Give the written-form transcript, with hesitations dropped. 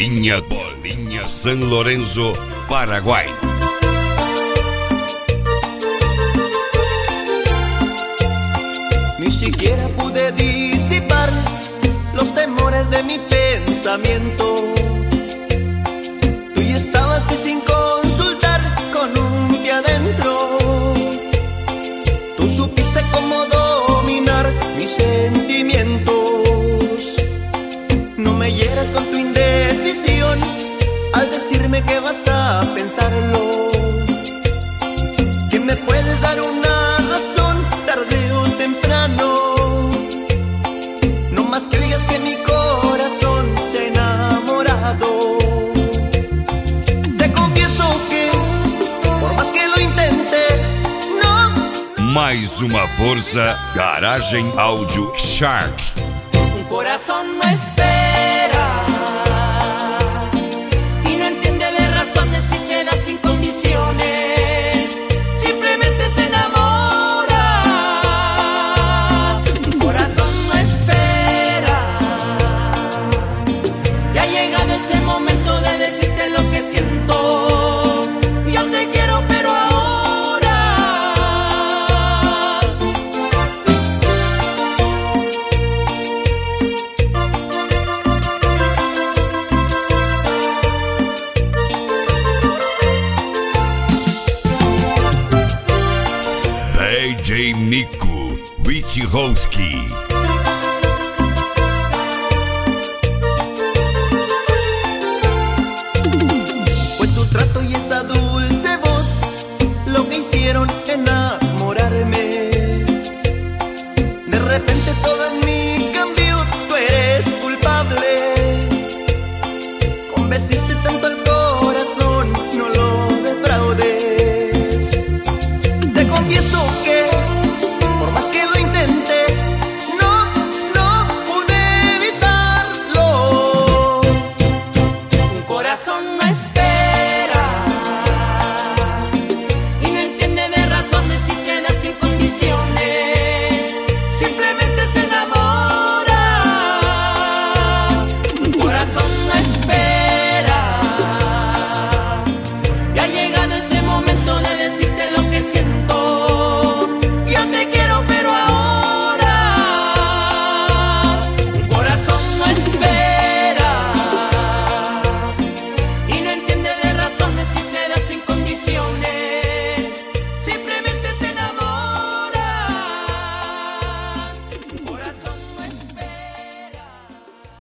Bolinha, San Lorenzo, Paraguay. Ni siquiera pude disipar los temores de mi pensamiento. Tú ya estabas y sin consultar con un pie adentro. Tú supiste cómo dominar mis sentimientos. No me hieras con tu indecisión al decirme que vas a pensarlo, que me puedes dar una razón tarde o temprano. No más que digas que mi corazón se ha enamorado. Te confieso que por más que lo intente, no. Mais uma força, Garagem Áudio Shark. Un corazón no espera y no entiende de razones si se da sin condiciones. Simplemente se enamora. Un corazón no espera. Ya ha llegado ese momento de decirte lo que siento. Yo te quiero, pero ahora. DJ Miku Wichowski.